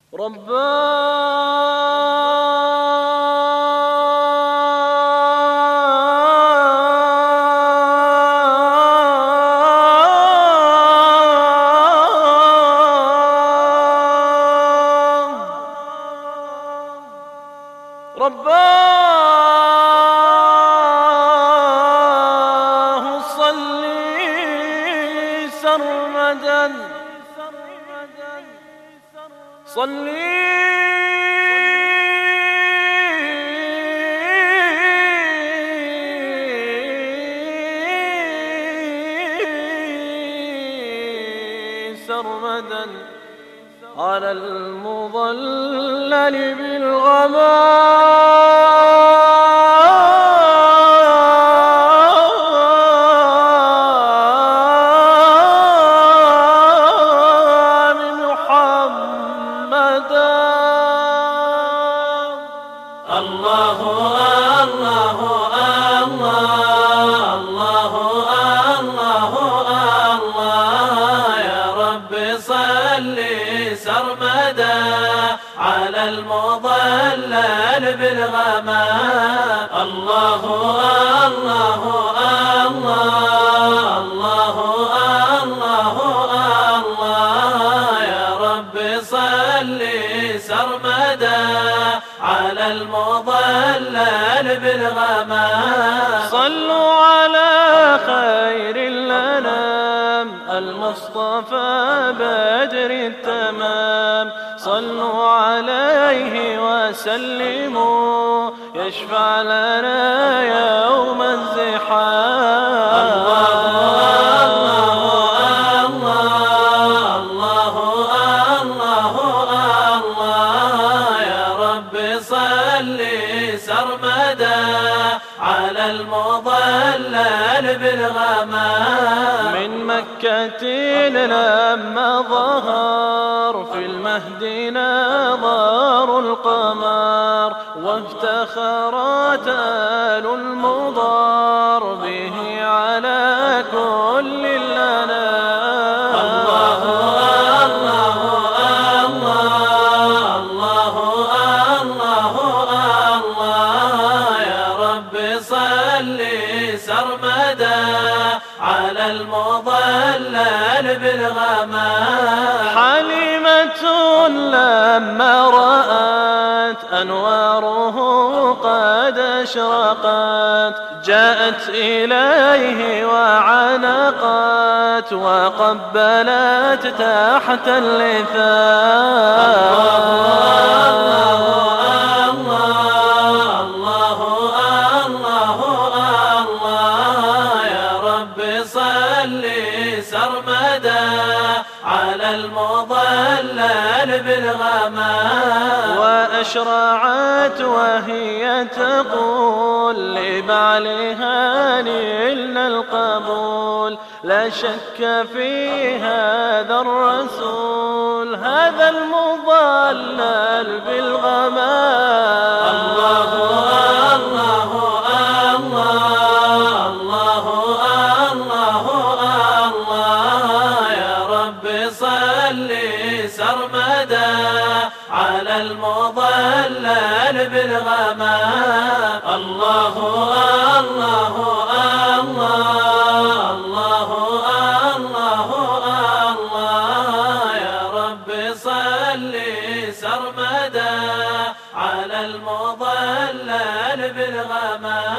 رباه صلي سرمدا سرمدا على المضلل بالغمام محمدا. الله الله الله الله الله الله يا رب صل سرمدا على المضلل بالغمام. الله الله الله الله الله الله يا رب صل سرمدا على المضلل بالغمام. صلوا على خير الأنام المصطفى بدر التمام. صلوا عليه وسلموا يشفع لنا يوم الزحام. الله الله الله الله الله يا رب صل سرمدا على المضلل بالغمام. من مكة لما ظهر في المهد نظر القمر وافتخرت آل المضار به على كل الأنام. الله الله الله الله الله الله يا رب صل سرمدا على المضلل بالغمام. حليمة لما رأت أنواره قد أشرقت جاءت إليه وعنقت وقبلت تحت اللثام. الله الله الله الله الله يا رب صل سرمدا على المضلل بالغمام. وأشرعت وهي تقول لبعلها نلنا القبول لا شك في هذا الرسول هذا المضلل بالغمام. الله الله الله الله الله الله يا رب صل سرمدا على المضلل بالغمام. الله الله الله الله الله الله يا رب صل سرمدا على المضلل بالغمام.